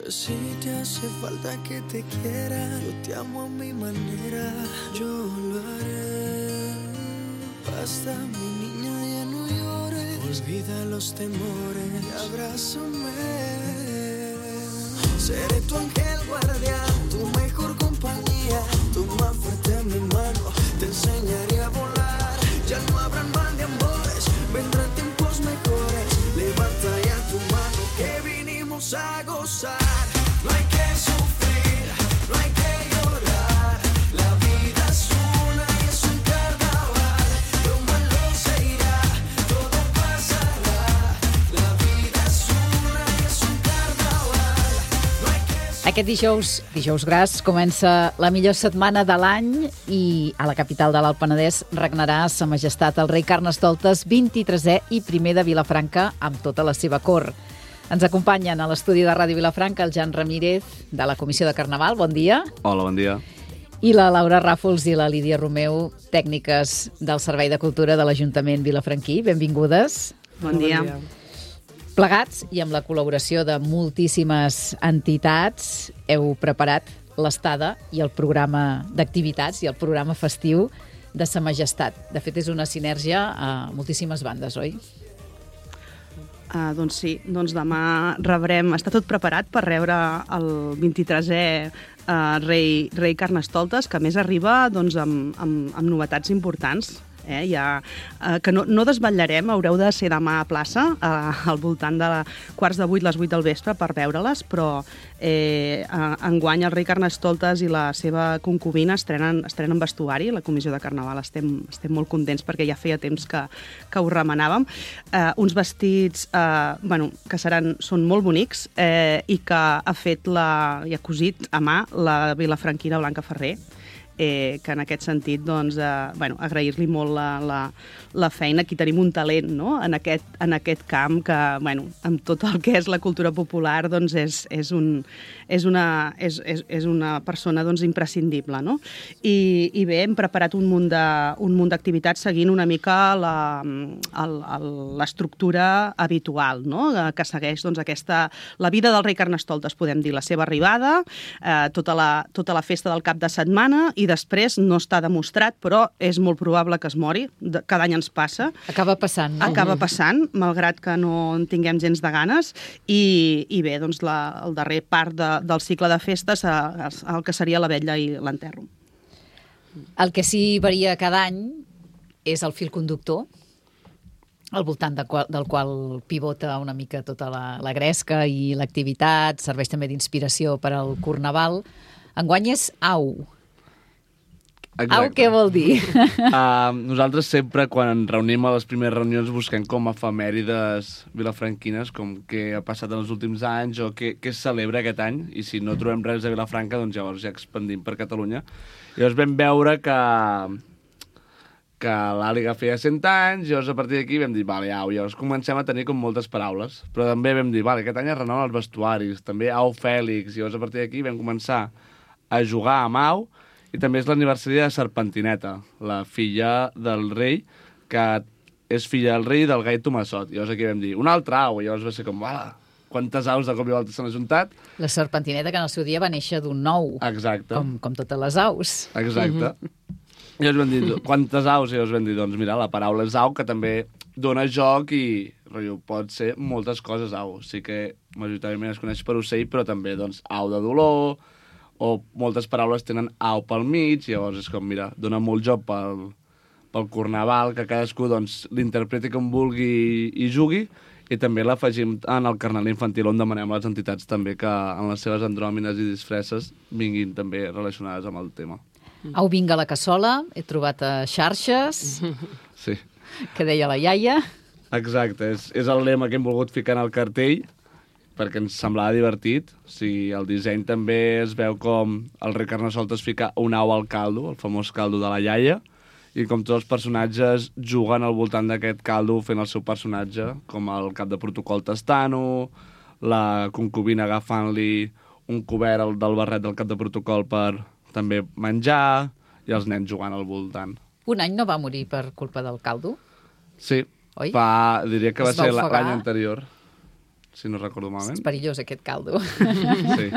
Si te hace falta que te quiera, yo te amo a mi manera, yo lo haré. Basta, mi niña, ya no llores, olvida los temores y abrázame. Seré tu ángel guardián, tu mejor compañía, tu más fuerte en mi mano, te enseñaré a volar. Ya no habrán mal de amores, vendrán tiempos mejores. Levanta ya tu mano que vinimos a gozar. No hay que sufrir, no hay que llorar. La vida es una y es un carnaval. Lo malo se irá, todo pasará. La vida es una y es un carnaval. No hay que... Aquest dijous gras, comença la millor setmana de l'any i a la capital de l'Alt Penedès regnarà Sa Majestat el rei Carnestoltes 23è i primer de Vilafranca amb tota la seva cort. Ens acompanyen a l'estudi de Ràdio Vilafranca el Jan Ramírez, de la Comissió de Carnaval. Bon dia. Hola, bon dia. I la Laura Ràfols i la Lídia Romeu, tècniques del Servei de Cultura de l'Ajuntament vilafranquí. Benvingudes. Bon dia. Plegats i amb la col·laboració de moltíssimes entitats, heu preparat l'estada i el programa d'activitats i el programa festiu de Sa Majestat. De fet, és una sinergia a moltíssimes bandes, oi? Doncs sí, demà rebrem... Està tot preparat per rebre el 23è rei Carnestoltes, que a més arriba amb novetats importants. Que no desvetllarem, haureu de ser demà a plaça, al voltant de quarts de 8, les 8 del vespre, per veure-les, però enguany el rei Carnestoltes i la seva concubina estrenen vestuari. La Comissió de Carnaval estem molt contents perquè ja feia temps que ho remenàvem. Uns vestits que són molt bonics i que ha fet i ha cosit a mà la vilafranquina Blanca Ferrer, que en aquest sentit agrair-li molt la feina. Aquí tenim un talent, no?, en aquest camp que, amb tot el que és la cultura popular, és una persona imprescindible, no? I bé, hem preparat un munt d'activitats seguint una mica l'estructura habitual, no?, que segueix la vida del rei Carnestoltes, podem dir, la seva arribada, tota la festa del cap de setmana, i després no està demostrat, però és molt probable que es mori. Cada any ens passa. Acaba passant, no? Acaba passant, malgrat que no en tinguem gens de ganes. I bé, el darrer part del cicle de festes, el que seria la vetlla i l'enterro. El que sí varia cada any és el fil conductor, al voltant del qual pivota una mica tota la gresca i l'activitat, serveix també d'inspiració per al Carnaval. Enguany és Au. Exacte. Au, què vol dir? Nosaltres sempre, quan ens reunim a les primeres reunions, busquem com efemèrides vilafranquines, com què ha passat en els últims anys o què es celebra aquest any, i si no trobem res a Vilafranca, doncs llavors ja expandim per Catalunya. Llavors vam veure que l'Àliga feia 100 anys, llavors a partir d'aquí vam dir, vale, au, llavors comencem a tenir com moltes paraules, però també vam dir, vale, aquest any es renoven els vestuaris, també Au Fèlix, llavors a partir d'aquí vam començar a jugar amb Au. I també és l'aniversari de Serpentineta, la filla del rei, que és filla del rei i del gai Tomassot. Llavors aquí vam dir, un altre au, i llavors va ser com, quantes aus de cop i volta s'han ajuntat. La Serpentineta, que en el seu dia va néixer d'un nou. Exacte. Com totes les aus. Exacte. I llavors vam dir, quantes aus? I llavors vam dir, doncs mira, la paraula és au, que també dona joc i pot ser moltes coses au. Sí que majoritàriament es coneix per ocell, però també doncs au de dolor, o moltes paraules tenen au pel mig, llavors és com, mira, dona molt joc pel Carnaval, que cadascú l'interpreti com vulgui i jugui, i també l'afegim en el Carnaval infantil, on demanem a les entitats també que en les seves andròmines i disfresses vinguin també relacionades amb el tema. Au vinga la cassola, he trobat a xarxes, sí, que deia la iaia. Exacte, és el lema que hem volgut ficar en el cartell, perquè ens semblava divertit. O sigui, el disseny també es veu com el rei Carnestoltes fica un au al caldo, el famós caldo de la iaia, i com tots els personatges juguen al voltant d'aquest caldo fent el seu personatge, com el cap de protocol tastant-ho, la concubina agafant-li un cobert del barret del cap de protocol per també menjar, i els nens jugant al voltant. Un any no va morir per culpa del caldo? Sí, oi? Diria que va ser l'any anterior. si no recordo malament. És perillós, aquest caldo. Sí.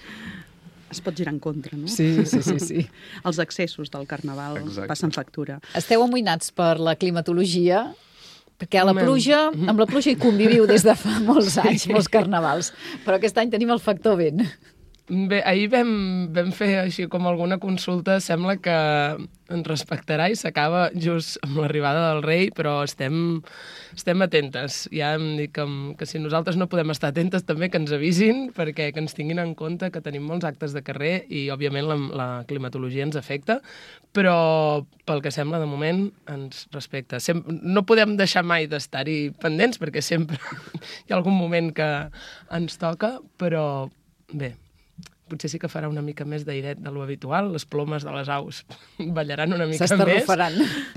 Es pot girar en contra, no? Sí. Els excessos del carnaval passen factura. Esteu amoïnats per la climatologia, perquè amb la pluja hi conviviu des de fa molts anys, molts carnavals, però aquest any tenim el factor vent. Bé, ahir vam fer així com alguna consulta, sembla que ens respectarà i s'acaba just amb l'arribada del rei, però estem atentes. Ja hem dit que si nosaltres no podem estar atentes també que ens avisin, perquè que ens tinguin en compte que tenim molts actes de carrer i, òbviament, la climatologia ens afecta, però pel que sembla, de moment, ens respecta. No podem deixar mai d'estar-hi pendents, perquè sempre hi ha algun moment que ens toca, però bé, potser sí que farà una mica més d'airet de lo habitual, les plomes de les aus ballaran una mica més. S'estarrufaran.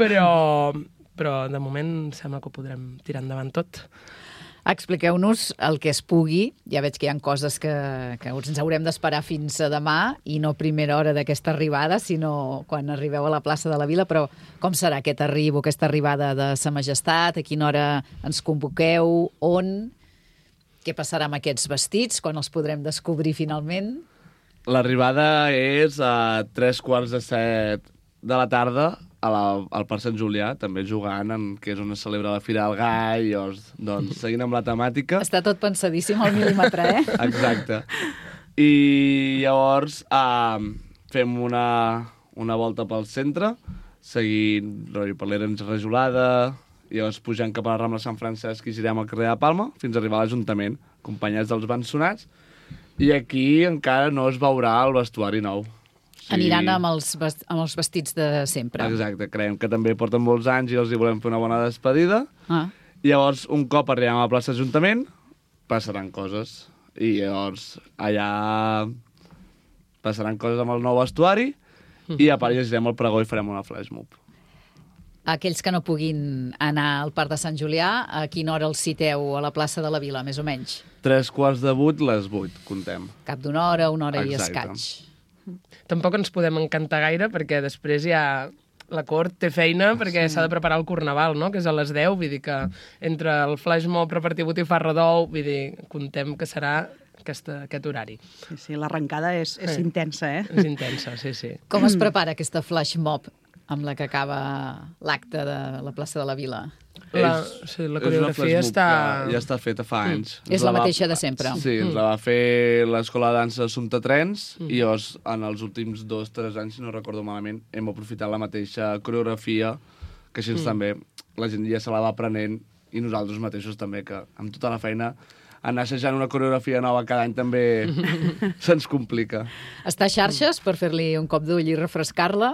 Però de moment sembla que ho podrem tirar endavant tot. Expliqueu-nos el que es pugui. Ja veig que hi ha coses que ens haurem d'esperar fins a demà i no a primera hora d'aquesta arribada, sinó quan arribeu a la plaça de la Vila. Però com serà aquesta arribada de Sa Majestat? A quina hora ens convoqueu? On? Què passarà amb aquests vestits? Quan els podrem descobrir finalment? L'arribada és a 7:15 de la tarda al Parc Sant Julià, també jugant, que és on es celebra la Fira del Gall, doncs seguint amb la temàtica. Està tot pensadíssim al mil·límetre, eh? Exacte. I llavors fem una volta pel centre, seguint per l'Erens Rajolada, i llavors pujant cap a la Rambla Sant Francesc i girem al carrer de Palma fins a arribar a l'Ajuntament, acompanyats dels bensonats. I aquí encara no es veurà el vestuari nou. Aniran amb els vestits de sempre. Exacte, creiem que també porten molts anys i els hi volem fer una bona despedida. I llavors, un cop arribem a la plaça Ajuntament, passaran coses. I llavors, allà passaran coses amb el nou vestuari i a part llegirem el pregó i farem una flash mob. Aquells que no puguin anar al Parc de Sant Julià, a quina hora els citeu a la plaça de la Vila, més o menys? 7:45, les 8, contem. Cap d'una hora, una hora Exacte. I escaig. Tampoc ens podem encantar gaire, perquè després ja la cort té feina, perquè s'ha de preparar el Carnaval, no?, que és a les 10, vull dir que entre el flash mob, repartir botifarra d'ou, vull dir, contem que serà aquest horari. Sí, l'arrencada és intensa, eh? És intensa, sí. Com es prepara aquesta flash mob amb la que acaba l'acte de la plaça de la Vila? La coreografia ja està feta fa anys. És la mateixa de sempre. Sí, ens la va fer l'Escola de Dansa Assumpta Trens i llavors en els últims 2-3 anys, si no recordo malament, hem aprofitat la mateixa coreografia, que així també la gent ja se la va aprenent i nosaltres mateixos també, que amb tota la feina anar assajant una coreografia nova cada any també se'ns complica. Està a xarxes per fer-li un cop d'ull i refrescar-la?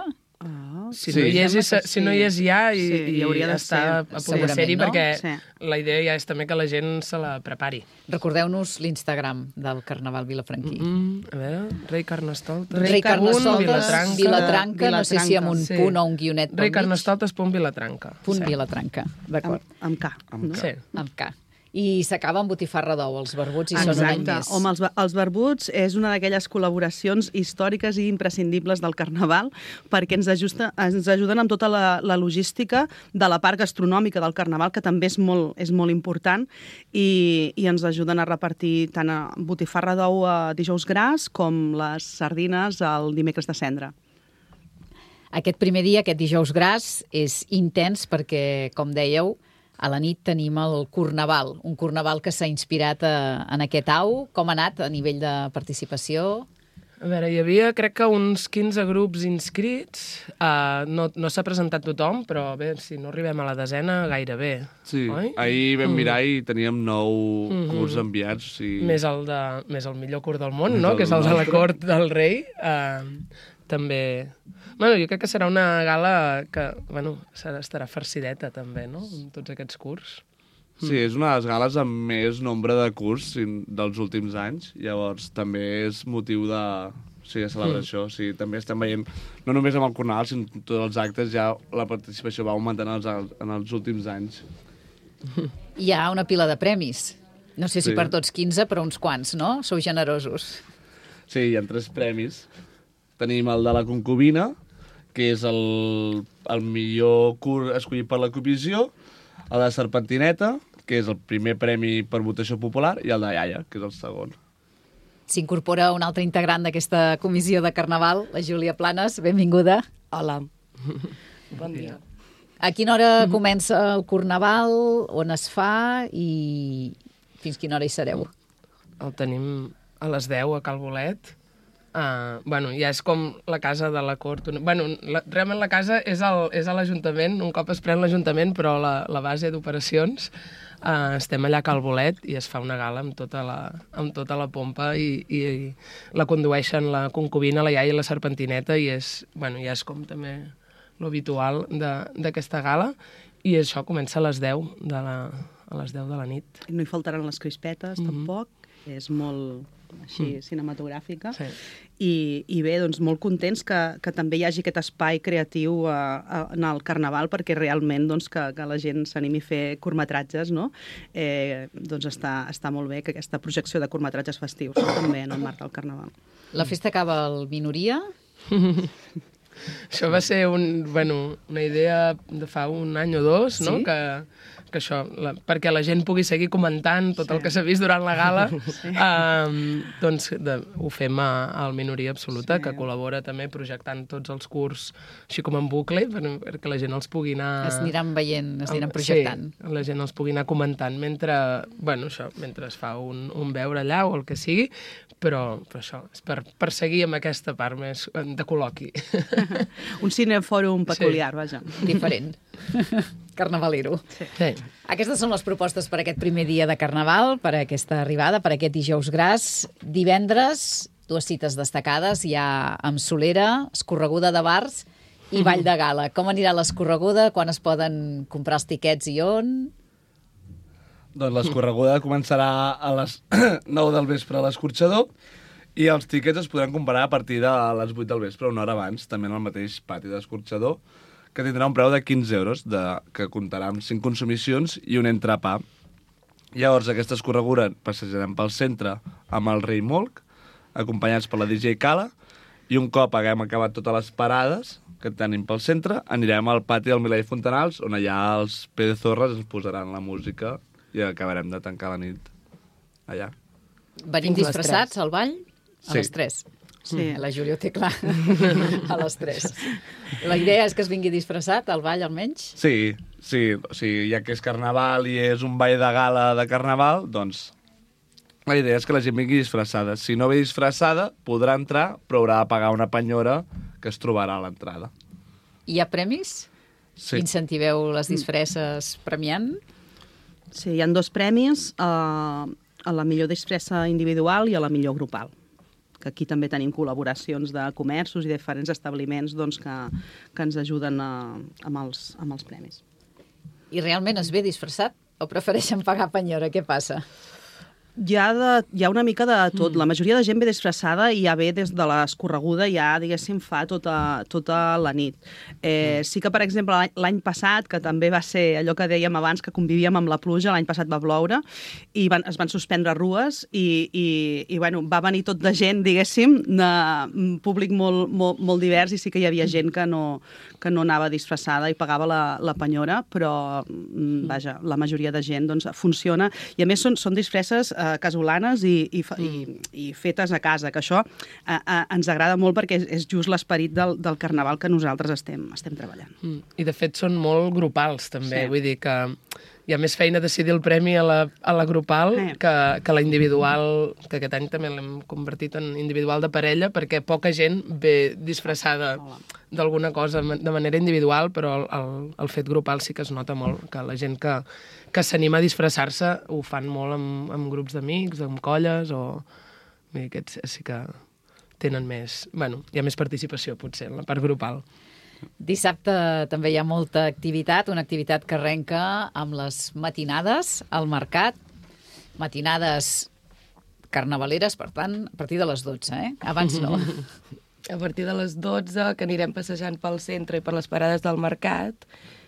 Si no hi és ja i hauria d'estar a punt de ser-hi, perquè la idea ja és també que la gent se la prepari. Recordeu-nos l'Instagram del Carnaval vilafranquí. A veure, Rei Carnestoltes. Rei Carnestoltes, Vilatranca, no sé si amb un punt o un guionet pel mig. Rei Carnestoltes.vilatranca. Vilatranca, d'acord. Amb K. Sí. Amb K. I s'acaba amb botifarra d'ou, els verbuts, i són un any més. Exacte. Els verbuts és una d'aquelles col·laboracions històriques i imprescindibles del Carnaval, perquè ens ajuden amb tota la logística de la part gastronòmica del Carnaval, que també és molt important, i ens ajuden a repartir tant a botifarra d'ou a dijous gras com les sardines el dimecres de cendra. Aquest primer dia, aquest dijous gras, és intens perquè, com dèieu, a la nit tenim el Carnaval, un Carnaval que s'ha inspirat en aquest au. Com ha anat a nivell de participació? A veure, hi havia, crec que uns 15 grups inscrits. No s'ha presentat tothom, però bé, si no arribem a la desena, gairebé. Sí, oi? Ahir vam mirar i teníem 9 curs enviats. Més el millor curt del món, no?, que és el de la cort del rei. També... Bueno, jo crec que serà una gala que, estarà farcideta també, no?, amb tots aquests curs. Sí, és una de les gales amb més nombre de curs dels últims anys, llavors també és motiu de celebració. Sí, també estem veient, no només amb el Carnaval, sinó amb tots els actes, ja la participació va augmentant en els últims anys. Hi ha una pila de premis. No sé si per tots 15, però uns quants, no? Sou generosos. Sí, hi ha 3 premis. Tenim el de la concubina, que és el millor curt escollit per la comissió, el de serpentineta, que és el primer premi per votació popular, i el de iaia, que és el segon. S'incorpora un altre integrant d'aquesta comissió de Carnaval, la Júlia Planes. Benvinguda. Hola. Bon dia. A quina hora comença el Carnaval, on es fa i fins quina hora hi sereu? El tenim a les 10 a Cal Bolet. Ja és com la casa de la cort. Realment la casa és a l'Ajuntament, un cop es pren l'Ajuntament, però la base d'operacions estem allà a Cal Bolet i es fa una gala amb tota la pompa i la condueixen la concubina, la iaia i la serpentineta i ja és com també l'habitual d'aquesta gala i això comença a les 10 de la nit. No hi faltaran les crispetes, tampoc. És molt així cinematogràfica. Sí. I bé, doncs molt contents que també hi hagi aquest espai creatiu en el Carnaval perquè realment doncs, que la gent s'animi a fer curtmetratges, no? Doncs està molt bé que aquesta projecció de curtmetratges festius també en el marc del Carnaval. La festa acaba al Minoria? Això va ser una idea de fa un any o dos, no? Sí? Que això, perquè la gent pugui seguir comentant tot el que s'ha vist durant la gala, doncs ho fem al Minoria Absoluta, que col·labora també projectant tots els curs així com en bucle, perquè la gent els pugui anar... Es aniran veient, es aniran projectant. Sí, la gent els pugui anar comentant mentre es fa un veure allà o el que sigui, però això, és per seguir amb aquesta part més de col·loqui. Un cinefòrum peculiar, vaja. Diferent. Carnavalero. Sí. Aquestes són les propostes per aquest primer dia de Carnaval, per aquesta arribada, per aquest dijous gras. Divendres, 2 cites destacades, hi ha amb Solera, escorreguda de bars i ball de gala. Com anirà l'escorreguda, quan es poden comprar els tiquets i on? Doncs l'escorreguda començarà a les 9 del vespre a l'Escorxador i els tiquets es podran comprar a partir de les 8 del vespre, una hora abans, també en el mateix pati d'Escorxador, que tindrà un preu de 15 euros, que comptarà amb 5 consumicions i un entrepà. Llavors, aquesta escorreguda passejarem pel centre amb el Rei Molc, acompanyats per la DJ Cala, i un cop haguem acabat totes les parades que tenim pel centre, anirem al pati del Milà i Fontanals, on allà els Pedezorres ens posaran la música i acabarem de tancar la nit allà. Venim disfressats al ball? A Sí. les 3. Sí. La Júlia ho té clar. A les 3. La idea és que es vingui disfressat al ball, almenys? Sí, o sigui, ja que és Carnaval i és un ball de gala de Carnaval, doncs la idea és que la gent vingui disfressada. Si no ve disfressada, podrà entrar, però haurà de pagar una penyora que es trobarà a l'entrada. Hi ha premis? Sí. Incentiveu les disfresses premiant? Sí, hi ha 2 premis, a la millor disfressa individual i a la millor grupal. Que aquí també tenim col·laboracions de comerços i diferents establiments doncs, que ens ajuden amb els premis. I realment es ve disfressat o prefereixen pagar penyora? Què passa? Hi ha una mica de tot. La majoria de gent ve disfressada i ja ve des de l'escorreguda, ja, diguéssim, fa tota la nit. Sí que, per exemple, l'any passat, que també va ser allò que dèiem abans, que convivíem amb la pluja, l'any passat va ploure, i es van suspendre rues, i va venir tot de gent, diguéssim, un públic molt divers, i sí que hi havia gent que no anava disfressada i pagava la penyora, però, vaja, la majoria de gent doncs, funciona. I, a més, són disfresses casolanes i fetes a casa, que això ens agrada molt perquè és just l'esperit del Carnaval que nosaltres estem treballant. I de fet són molt grupals també, Sí. vull dir que hi ha més feina decidir el premi a la grupal que la individual, que aquest any també l'hem convertit en individual de parella, perquè poca gent ve disfressada d'alguna cosa de manera individual, però el fet grupal sí que es nota molt, que la gent que s'anima a disfressar-se ho fan molt amb grups d'amics, amb colles, o vull dir, aquests sí que tenen més... Bueno, hi ha més participació, potser, en la part grupal. Dissabte també hi ha molta activitat, una activitat que arrenca amb les matinades al mercat, matinades carnavaleres, per tant, a partir de les 12, Abans no. A partir de les 12, que anirem passejant pel centre i per les parades del mercat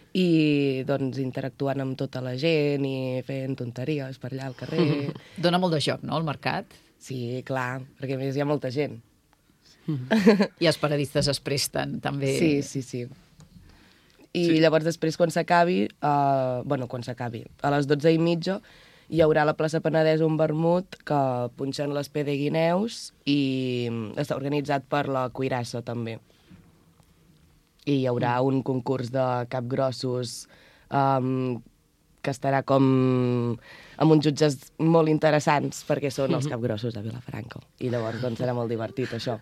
i doncs interactuant amb tota la gent i fent tonteries per allà al carrer. Dóna molt de joc, no, el mercat? Sí, clar, perquè a més hi ha molta gent. I els paradistes es presten, també. Sí. I llavors després, quan s'acabi, a les 12:30, hi haurà a la plaça Penedès un vermut que punxen les PD Guineus i està organitzat per la Cuirassa, també. I hi haurà un concurs de capgrossos que estarà com amb uns jutges molt interessants perquè són els capgrossos de Vilafranca. I llavors doncs, serà molt divertit, això.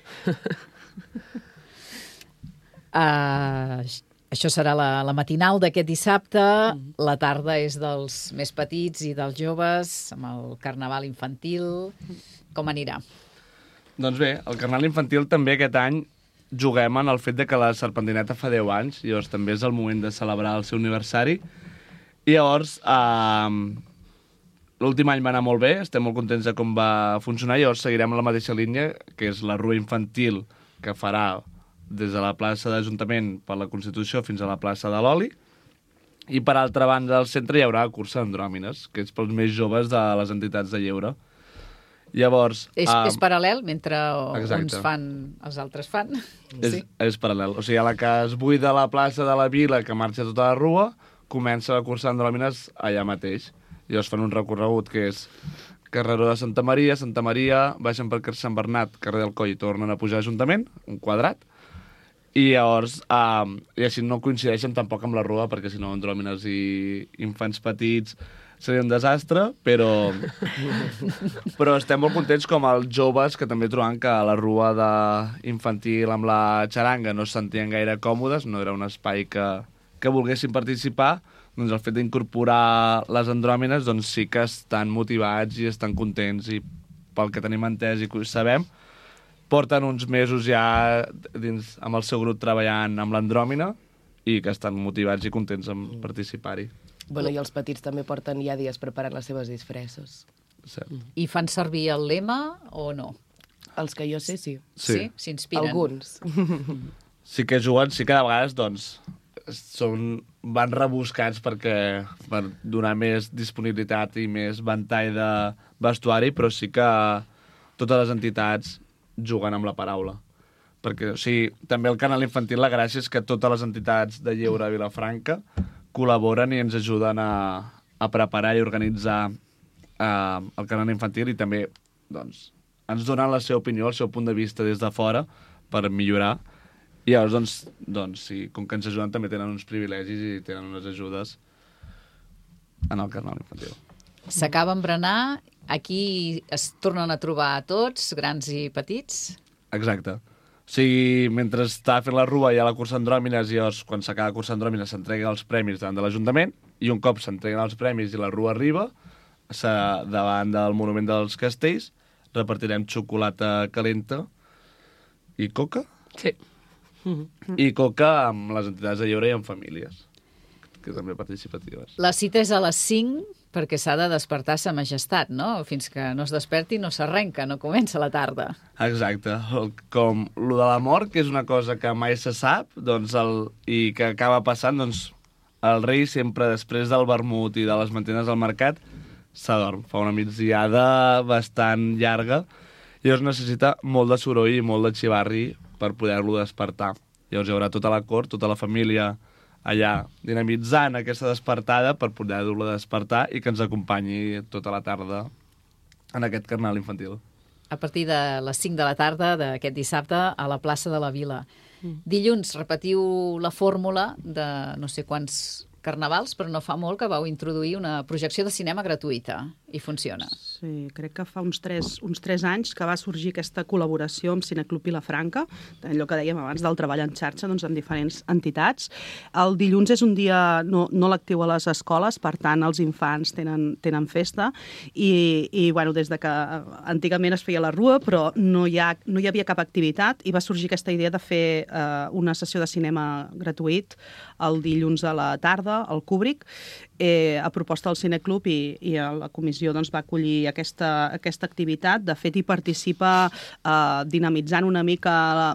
Això serà la matinal d'aquest dissabte. La tarda és dels més petits i dels joves, amb el carnaval infantil. Com anirà? Doncs bé, el carnaval infantil també aquest any juguem en el fet de que la Serpentineta fa 10 anys, i llavors també és el moment de celebrar el seu aniversari. I llavors, l'últim any va anar molt bé, estem molt contents de com va funcionar, i llavors seguirem la mateixa línia, que és la rua infantil que farà des de la plaça d'Ajuntament per la Constitució fins a la plaça de l'Oli, i per altra banda del centre hi haurà el curs d'Andròmines, que és pels més joves de les entitats de lleure. Llavors... És paral·lel, mentre exacte. uns fan, els altres fan? És paral·lel. O sigui, a la que es buida la plaça de la Vila, que marxa tota la rua, comença el curs d'Andròmines allà mateix. Llavors fan un recorregut que és carreró de Santa Maria, baixen per Sant Bernat, carrer del Coll, i tornen a pujar a l'Ajuntament, un quadrat, i llavors, i així no coincideixen tampoc amb la rua, perquè si no Andròmines i infants petits seria un desastre, però estem molt contents com els joves, que també trobem que a la rua infantil amb la xaranga no se sentien gaire còmodes, no era un espai que volguessin participar. Doncs el fet d'incorporar les Andròmines doncs sí que estan motivats i estan contents, i pel que tenim entès i que ho sabem, porten uns mesos ja amb el seu grup treballant amb l'Andròmina i que estan motivats i contents en participar-hi. Bueno, i els petits també porten ja dies preparant les seves disfresses. I fan servir el lema o no? Els que jo sé, sí. Sí? S'inspiren? Alguns. Sí que juguen, sí que de vegades doncs van rebuscats per donar més disponibilitat i més ventall de vestuari, però sí que totes les entitats juguen amb la paraula. Perquè, o sigui, també el canal infantil, la gràcia és que totes les entitats de lleure a Vilafranca col·laboren i ens ajuden a preparar i organitzar el canal infantil, i també doncs, ens donen la seva opinió, el seu punt de vista des de fora per millorar. I llavors, doncs sí, com que ens ajuden, també tenen uns privilegis i tenen unes ajudes en el carnaval infantil. S'acaba amb berenar, aquí es tornen a trobar tots, grans i petits? Exacte. O sigui, mentre està fent la rua hi ha la cursa Andròmines, i llavors, quan s'acaba la cursa Andròmines, s'entreguen els premis davant de l'Ajuntament, i un cop s'entreguen els premis i la rua arriba, davant del Monument dels Castells, repartirem xocolata calenta i coca. Sí. I coca amb les entitats de lleure i amb famílies, que també participatives. La cita és a les 5, perquè s'ha de despertar sa majestat, no? Fins que no es desperti no s'arrenca, no comença la tarda. Exacte. Com lo de la mort, que és una cosa que mai se sap, doncs i que acaba passant, doncs el rei sempre, després del vermut i de les mantines al mercat, s'adorm. Fa una migdiada bastant llarga, i llavors necessita molt de soroll i molt de xivarri per poder-lo despertar. Llavors hi haurà tota la cort, tota la família allà dinamitzant aquesta despertada per poder-lo despertar i que ens acompanyi tota la tarda en aquest carnaval infantil. A partir de les 5 de la tarda d'aquest dissabte a la plaça de la Vila. Dilluns repetiu la fórmula de no sé quants carnavals, però no fa molt que vau introduir una projecció de cinema gratuïta i funciona. Sí, crec que fa uns 3 anys que va sorgir aquesta col·laboració amb Cineclub Vilafranca, allò que dèiem abans del treball en xarxa, doncs, amb diferents entitats. El dilluns és un dia no lectiu a les escoles, per tant els infants tenen festa, i bueno, des de que antigament es feia la rua, però no hi havia cap activitat, i va sorgir aquesta idea de fer una sessió de cinema gratuït el dilluns a la tarda, al Kubrick, a proposta del Cineclub i la comissió doncs, va acollir aquesta activitat. De fet, hi participa dinamitzant una mica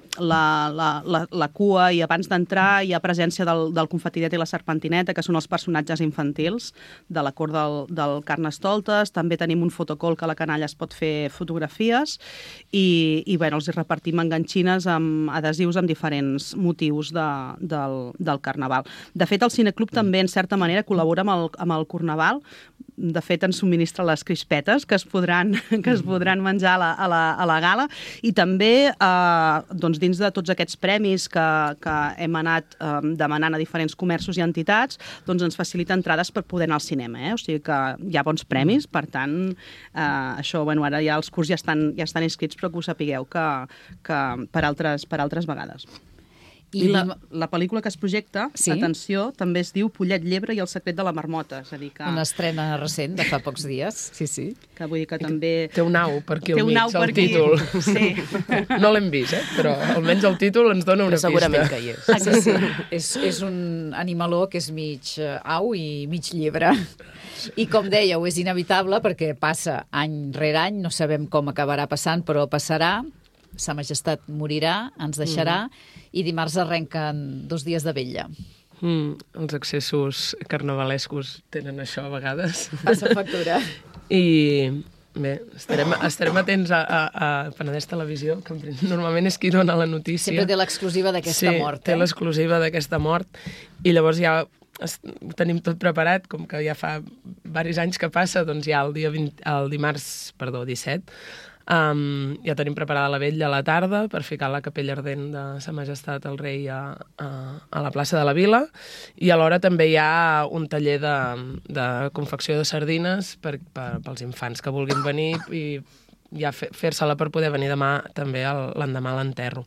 la cua, i abans d'entrar hi ha presència del Confetinet i la Serpentineta, que són els personatges infantils de la cort del Carnestoltes. També tenim un fotocol que a la canalla es pot fer fotografies i bueno, els repartim enganxines amb adhesius amb diferents motius del Carnaval. De fet, el Cineclub també, en certa manera, col·labora amb el Carnaval. De fet, ens subministra les crispetes que es podran menjar a la gala, i també doncs, dins de tots aquests premis que hem anat demanant a diferents comerços i entitats, doncs ens facilita entrades per poder anar al cinema. O sigui que hi ha bons premis, per tant, això, bueno, ara ja els curs ja estan inscrits, però que ho sapigueu que per altres vegades. I la pel·lícula que es projecta, atenció, també es diu Pollet, llebre i el secret de la marmota. És a dir que... Una estrena recent, de fa pocs dies, sí. Que vull dir que també... Té un au per aquí al mig, el títol. Sí. No l'hem vist, però almenys el títol ens dona una pista. Segurament que hi és. Sí. És un animaló que és mig au i mig llebre. I com dèieu, és inevitable perquè passa any rere any, no sabem com acabarà passant, però passarà. Sa Majestat morirà, ens deixarà, i dimarts arrenquen 2 dies de vetlla. Els excessos carnavalescos tenen això a vegades. Passa factura. I bé, estarem atents a Penedès Televisió, que normalment és qui dona la notícia. Sempre té l'exclusiva d'aquesta mort. Sí, té l'exclusiva d'aquesta mort, i llavors ja ho tenim tot preparat, com que ja fa diversos anys que passa, doncs ja el dimarts 17, ja tenim preparada la vetlla a la tarda per ficar la capella ardent de Sa Majestat el Rei a la plaça de la Vila, i alhora també hi ha un taller de confecció de sardines pels infants que vulguin venir, i ja fer-se-la per poder venir demà també l'endemà a l'enterro.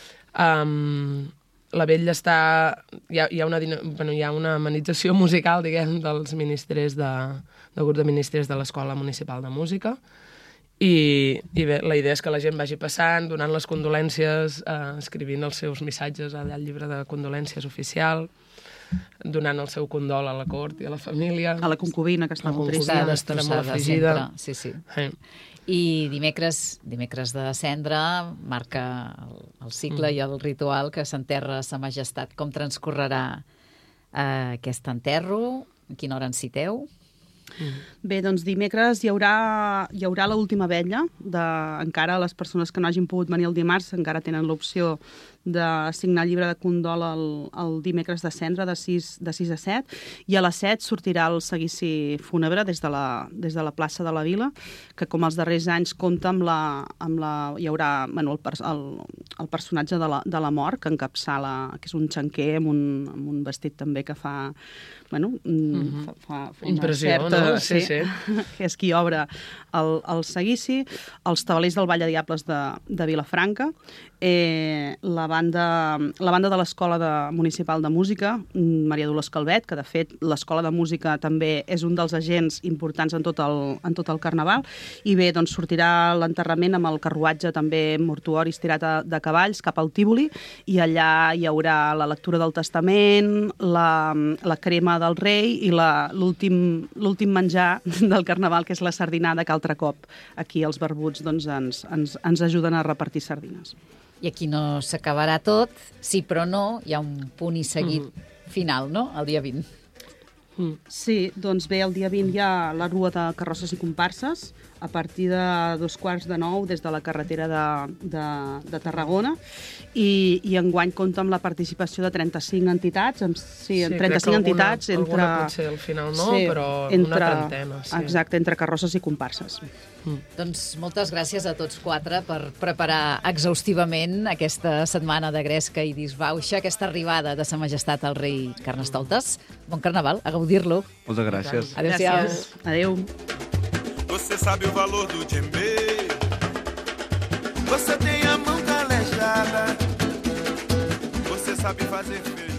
La vetlla està... Hi ha una amenització musical, diguem, dels ministres del grup de ministres de l'Escola Municipal de Música, i bé, la idea és que la gent vagi passant, donant les condolències, escrivint els seus missatges allà al llibre de condolències oficial, donant el seu condol a la cort i a la família. A la concubina, que està molt trista. Estarà molt afligida. Sí. I dimecres de Cendra marca el cicle i el ritual que s'enterra Sa Majestat. Com transcorrerà aquest enterro? A quina hora en citeu? Bé, doncs dimecres hi haurà l'última vetlla. Encara les persones que no hagin pogut venir el dimarts encara tenen l'opció de signar el llibre de condol el dimecres de Cendra de 6 a 7, i a les 7 sortirà el seguici fúnebre des de la plaça de la Vila, que com els darrers anys compta hi haurà el personatge de la mort, que encapçala, que és un xanquer amb un vestit també que fa fa impressió, certa, no? Sí. Que és qui obre el seguici, els tabalers del Ball de Diables de Vilafranca, la banda de l'Escola Municipal de Música, Maria Dolors Calvet, que de fet l'Escola de Música també és un dels agents importants en tot el Carnaval, i bé, doncs sortirà l'enterrament amb el carruatge també mortuori estirat de cavalls cap al Tívoli, i allà hi haurà la lectura del testament, la crema del rei i l'últim menjar del Carnaval, que és la sardinada, que altre cop aquí els barbuts doncs, ens ajuden a repartir sardines. I aquí no s'acabarà tot, sí però no, hi ha un punt i seguit final, no?, el dia 20. Sí, doncs bé, el dia 20 hi ha la rua de carrosses i comparses, a partir de 8:45 des de la carretera de Tarragona, i enguany compta amb la participació de 35 entitats, 35 entitats entre... Alguna potser al final no, però una trentena. Sí. Exacte, entre carrosses i comparses. Doncs moltes gràcies a tots 4 per preparar exhaustivament aquesta setmana de gresca i disbauxa, aquesta arribada de Sa Majestat al Rei Carnestoltes. Bon Carnaval, a gaudir-lo. Moltes gràcies. Adéu-siau. Adéu. Você sabe o valor do djembe. Você tem a mão calejada. Você sabe fazer feijão.